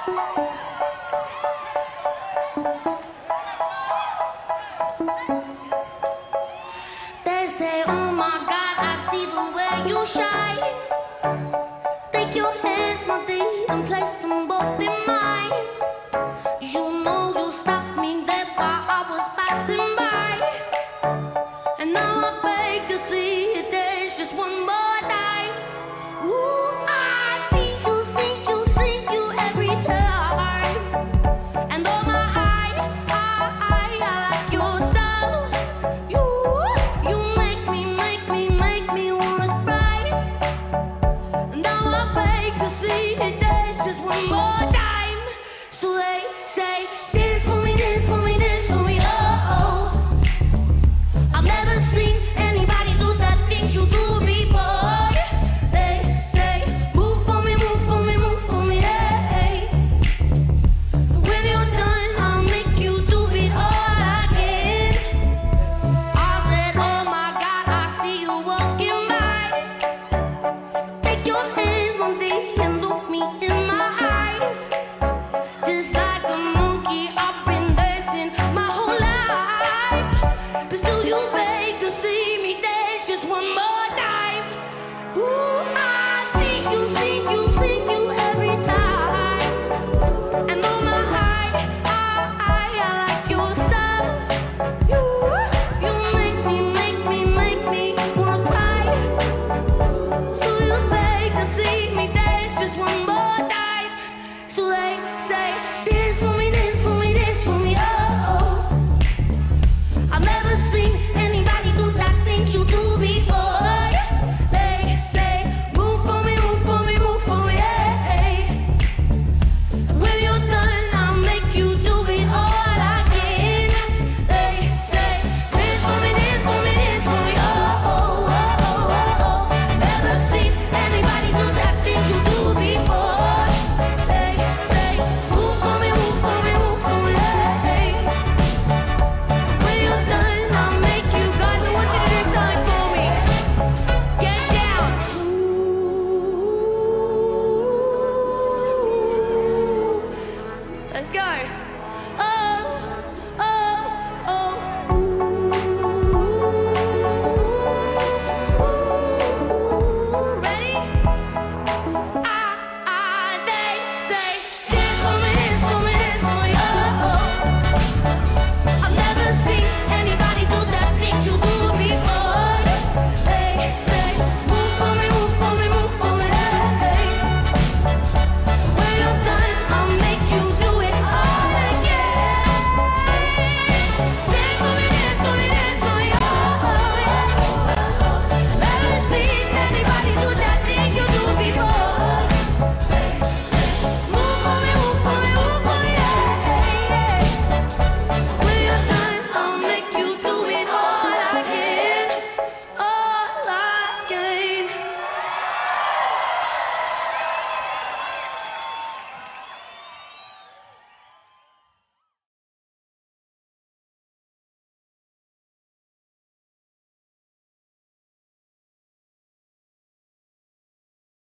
They say, oh my God, I see the way you shine. Take your hands, my dear, and place them both in mine. You know you stopped me dead while I was passing by. And now I beg to see it, there's just one more time. Ooh, I see you every time. And oh my, I like your style. You make me wanna cry. And now I beg to see it, there's just one more time. So they say, dance for me, dance for me, dance for me, oh, oh. I've never seen anybody do the things you do before. They say, move for me, move for me, move for me, hey. So when you're done, I'll make you do it all again. I said, oh my God, I see you walking by. Take your hands, my dear, and look me in my eyes. Just like a monkey, I've been dancing my whole life. But still you beg to see me dance just one more time. Ooh, I see you every time. And oh my, I like your style. You make me wanna cry. Still you beg to see me dance just one more time. So they say, dance for me, dance for me, dance for me, oh, oh. I've never seen anybody do that things you do before. They say, move for me, move for me, move for me, hey. And when you're done, I'll make you do it all again. They say, dance for me, dance for me, dance for me, oh, oh, oh, oh, oh. Never seen anybody do that things you do before. They say, move for me, move for me, move for me, hey. When you're done, I'll make you guys. I want you to do something for me. Get down. Ooh. Let's go.